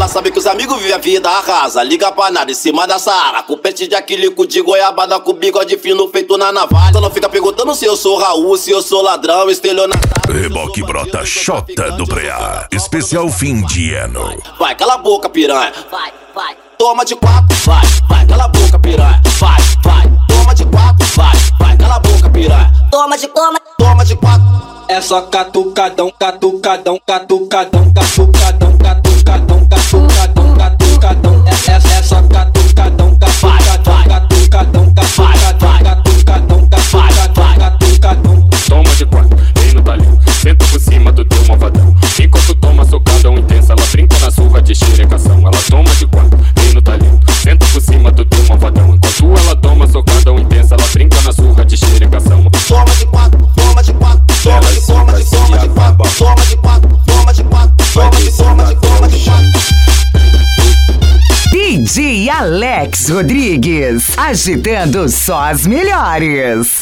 Ela sabe que os amigos vivem a vida, arrasa. Liga pra nada em cima da Saara. Com pente de aquilico de goiabada, com bigode fino feito na navalha. Então não fica perguntando se eu sou Raul, se eu sou ladrão, estelionatário. Reboque brota Xota do Preá. Especial fim de ano. Vai, cala a boca, piranha. Vai, vai. Toma de quatro, vai, vai. Cala a boca, piranha. Vai, vai. Toma de quatro, vai, vai. Cala a boca, piranha. Toma de quatro. É só catucadão, catucadão, catucadão, catucadão, catucadão, catucadão, catucadão. É só catucadão, catucadão, catucadão, catucadão, catucadão, catucadão. Toma de quatro, vem no talhão, senta por cima do teu malvadão. Enquanto toma socadão intensa, ela brinca na surra de xerecação. Ela toma de quatro, vem no talhão, senta por cima do teu malvadão. Enquanto ela toma socadão intensa, ela brinca na surra de xerecação. Toma de quatro, toma de quatro. Toma de quatro, toma de quatro, toma de quatro, toma de quatro, toma de quatro. DJ Alex Rodrigues, agitando só as melhores.